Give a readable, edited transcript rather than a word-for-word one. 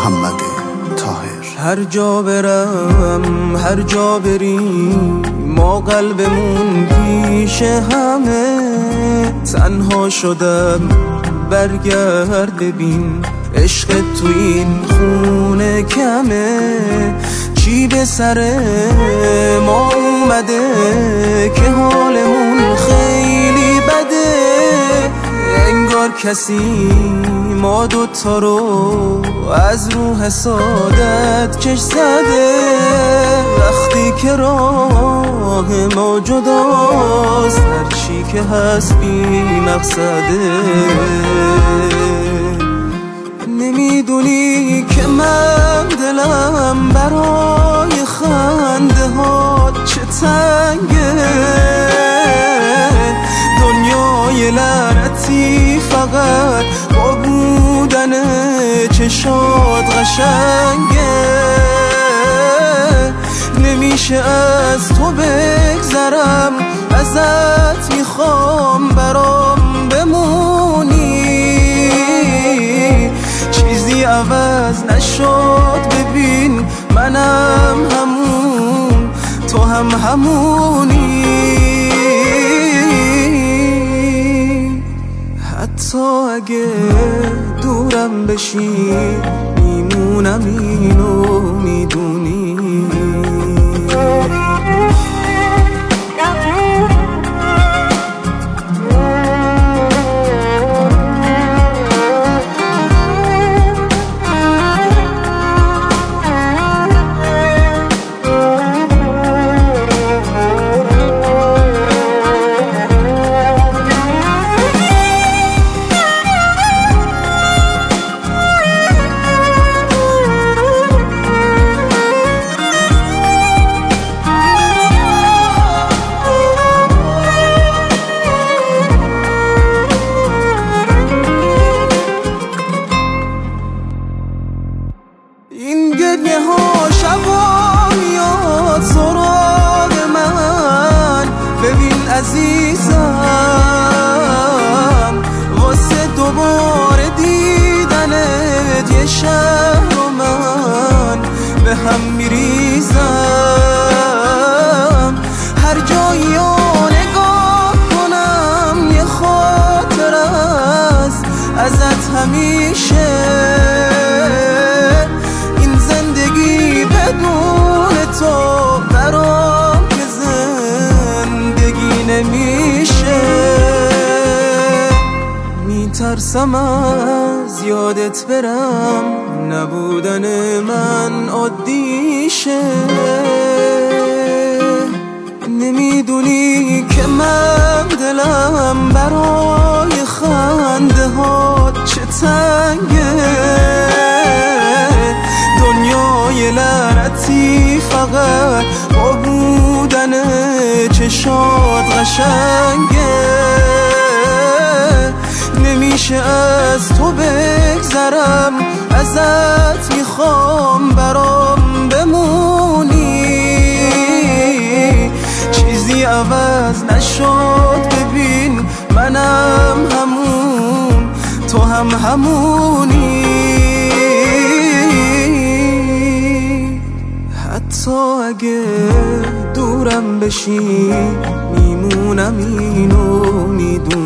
محمد طاهر. هر جا برم هر جا بریم ما قلبمون پیش همه، تنها شدم برگرد ببین عشق تو این خونه کمه. چی به سر ما اومده که حالمون خیلی بده، انگار کسی ما دوتا رو از رو حسادت کش زده. وقتی که راه ما جداست هرچی که هست بی مقصده. نمیدونی که من دلم برای خنده ها چه تنگه، دنیای لعنتی فقط با بودن چشات قشنگه. نمیشه از تو بگذرم، ازت میخوام برام بمونی. چیزی عوض نشد ببین منم همون تو هم همونی. حتی اگه دورم بشی میمونم اینو میدونی. این گریه ها شبا میاد سراغ من، ببین عزیزم واسه دوباره دیدنت یه شهر و من به هم میریزم. هر جایی ها نگاه کنم یه خاطر است ازت همیشه. بدون تو برام که زندگی نمیشه. میترسم از یادت برم نبودن من عادیشه. نمیدونی که من دلم برای خنده ها چه تنگه، دنیای لعنتی فقط با بودن چشات قشنگه. نمیشه از تو بگذرم، ازت میخوام برام بمونی. چیزی عوض نشد ببین منم همون تو هم همونی. حتی اگه دورم بشی میمونم اینو میدونی.